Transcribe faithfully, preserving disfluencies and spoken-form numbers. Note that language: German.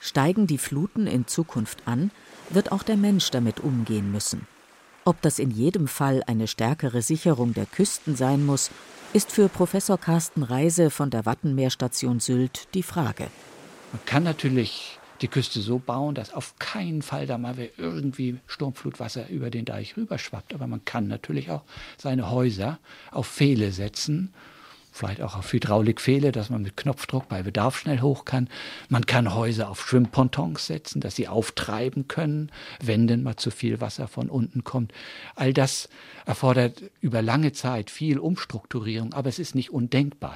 Steigen die Fluten in Zukunft an, wird auch der Mensch damit umgehen müssen. Ob das in jedem Fall eine stärkere Sicherung der Küsten sein muss, ist für Professor Carsten Reise von der Wattenmeerstation Sylt die Frage. Man kann natürlich die Küste so bauen, dass auf keinen Fall da mal irgendwie Sturmflutwasser über den Deich rüberschwappt. Aber man kann natürlich auch seine Häuser auf Pfähle setzen, vielleicht auch auf Hydraulikpfähle, dass man mit Knopfdruck bei Bedarf schnell hoch kann. Man kann Häuser auf Schwimmpontons setzen, dass sie auftreiben können, wenn denn mal zu viel Wasser von unten kommt. All das erfordert über lange Zeit viel Umstrukturierung, aber es ist nicht undenkbar.